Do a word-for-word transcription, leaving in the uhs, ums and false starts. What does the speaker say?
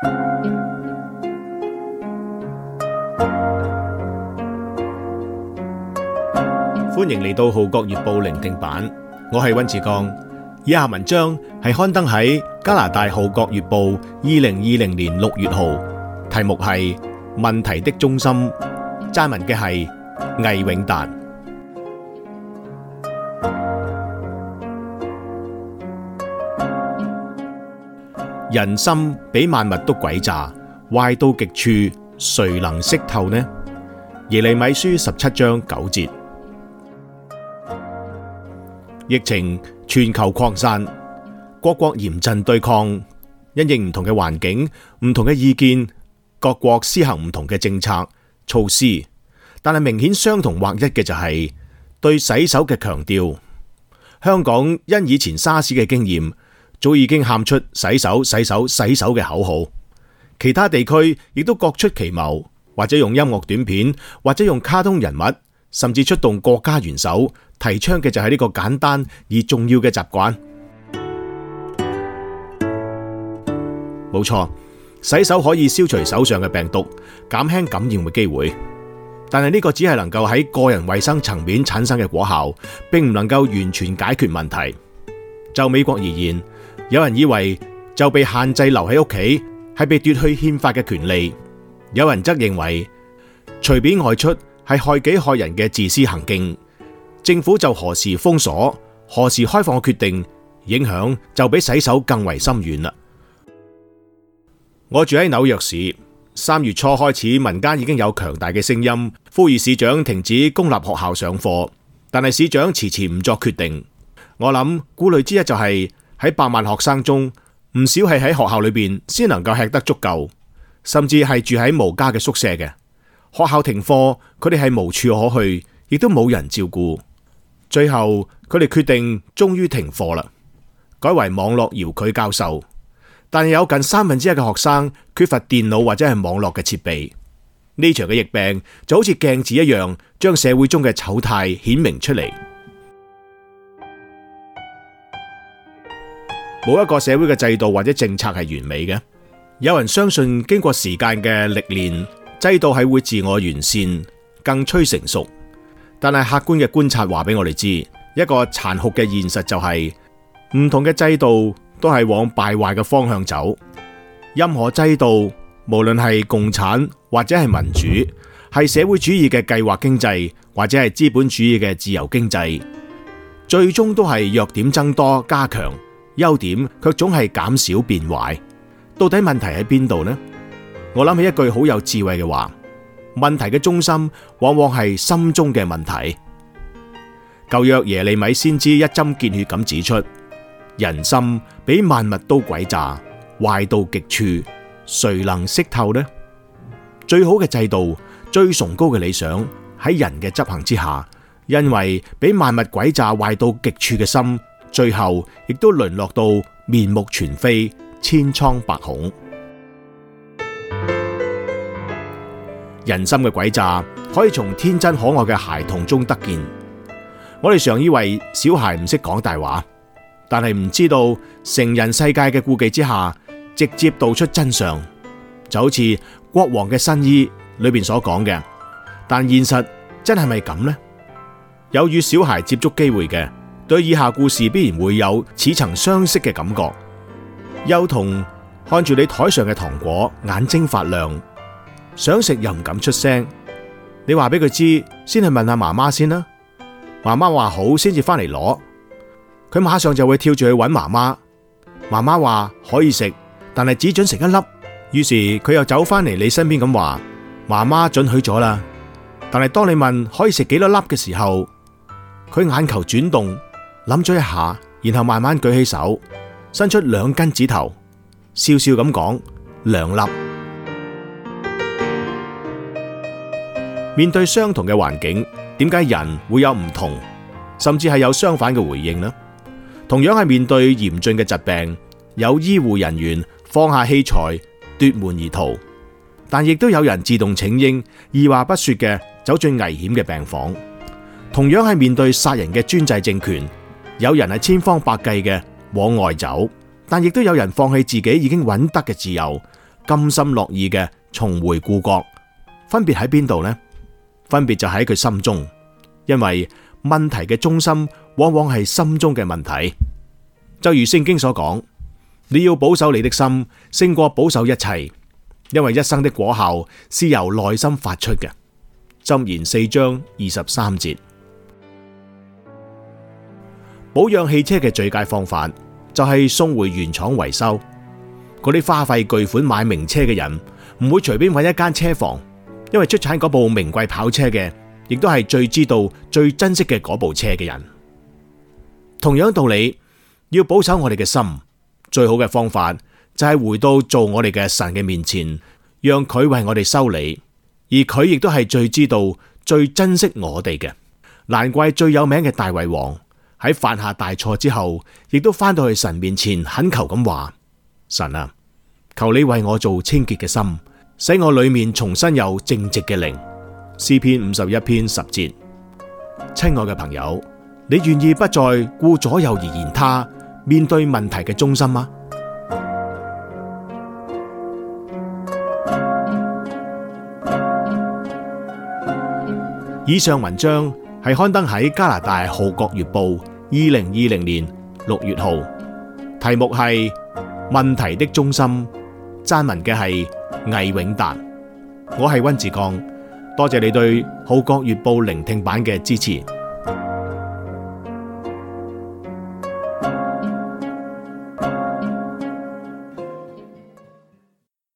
歡迎嚟到《號角月報》聆聽版，我係溫志剛。以下文章係刊登喺加拿大《號角月報》二零二零年六月號，題目係《問題的中心》，撰文嘅係魏永達。人心比萬物都詭詐，壞到極處，誰能識透呢？耶利米書十七章九節。疫情全球擴散，各國嚴陣對抗，因應唔同嘅環境、唔同嘅意見，各國施行唔同嘅政策措施，但係明顯相同劃一嘅就係對洗手嘅強調。香港因以前沙士嘅經驗，早已經喊出洗手、洗手、洗手嘅口號，其他地區亦都各出奇謀，或者用音樂短片，或者用卡通人物，甚至出動國家元首，提倡嘅就係呢個簡單而重要嘅習慣。冇錯，洗手可以消除手上嘅病毒，減輕感染嘅機會，但係呢個只係能夠喺個人衛生層面產生嘅果效，並唔能夠完全解決問題。就美國而言，有人以為就被限制留喺屋企係被奪去憲法嘅權利，有人則認為隨便外出係害己害人嘅自私行徑。政府就何時封鎖、何時開放嘅決定，影響就比洗手更為深遠啦。我住喺紐約市，三月初開始，民間已經有強大嘅聲音呼籲市長停止公立學校上課，但係市長遲遲唔作決定。我諗顧慮之一就係喺百萬學生中，唔少係喺學校裏邊先能夠吃得足夠，甚至係住喺無家嘅宿舍嘅。學校停課，佢哋係無處可去，亦都冇人照顧。最後佢哋決定終於停課啦，改為網絡遙距教授。但係有近三分之一嘅學生缺乏電腦或者係網絡嘅設備。呢場嘅疫病就好似鏡子一樣，將社會中嘅醜態顯明出嚟。冇一個社會嘅制度或者政策係完美嘅。有人相信經過時間嘅歷練，制度係會自我完善，更趨成熟。但係客觀嘅觀察話俾我哋知，一個殘酷嘅現實就係、是、唔同嘅制度都係往敗壞嘅方向走。任何制度，無論係共產或者係民主，係社會主義嘅計劃經濟或者係資本主義嘅自由經濟，最終都係弱點增多加強，優點卻總係減少變壞。到底問題喺邊度呢？我諗起一句好有智慧嘅話，問題嘅中心往往係心中嘅問題。舊約耶利米先知一針見血咁指出，人心比萬物都詭詐，壞到極處，誰能識透呢？最好嘅制度，最崇高嘅理想，喺人嘅執行之下，因為比萬物詭詐壞到極處嘅心，最後亦都淪落到面目全非，千瘡百孔。人心嘅詭詐可以從天真可愛嘅孩童中得見。我哋常以為小孩唔識講大話，但係唔知道成人世界嘅顧忌之下，直接道出真相，就好似國王嘅新衣裏邊所講嘅。但現實真係咪咁呢？有與小孩接觸機會嘅，對以下故事必然會有似曾相識嘅感覺。幼童看住你台上嘅糖果，眼睛發亮，想食又唔敢出聲，你話俾佢知，先去問下媽媽先啦。媽媽話好，先至翻嚟攞，佢馬上就會跳住去揾媽媽。媽媽話可以食，但係只准食一粒。於是佢又走翻嚟你身邊咁話，媽媽准許咗啦。但係當你問可以食幾多粒嘅時候，佢眼球轉動，諗咗一下，然後慢慢舉起手，伸出兩根指頭，笑笑咁講兩粒。面對相同嘅環境，點解人會有唔同，甚至係有相反嘅回應呢？同樣係面對嚴峻嘅疾病，有醫護人員放下器材奪門而逃，但亦都有人自動請纓，二話不說嘅走進危險嘅病房。同樣係面對殺人嘅專制政權，有人係千方百計嘅往外走，但亦都有人放棄自己已經揾得嘅自由， 甘心樂意嘅重回故國，分別喺邊度呢？分別就喺佢心中，因為問題嘅中心往往係心中嘅問題。就如聖經所講，你要保守你的心，勝過保守一切，因為一生的果效是由內心發出嘅。箴言四章二十三節。保養汽車嘅最佳方法就係送回原廠維修。嗰啲花費巨款買名車嘅人唔會隨便揾一間車房，因為出產嗰部名貴跑車嘅，亦都係最知道、最珍惜嘅嗰部車嘅人。同樣道理，要保守我哋嘅心，最好嘅方法就係回到做我哋嘅神嘅面前，讓佢為我哋修理，而佢亦都係最知道、最珍惜我哋嘅。難怪最有名嘅大衛王喺犯下大錯之後，亦都翻到去神面前懇求咁話：神啊，求你為我做清潔嘅心，使我裏面重新有正直嘅靈。詩篇五十一篇十節。親愛嘅朋友，你願意不再顧左右而言他，面對問題嘅中心嗎？以上文章係刊登喺加拿大《號角月報》二零二零年六月號，題目係問題的中心，撰文嘅係魏永達。我係溫志剛，多謝你對《號角月報》聆聽版嘅支持。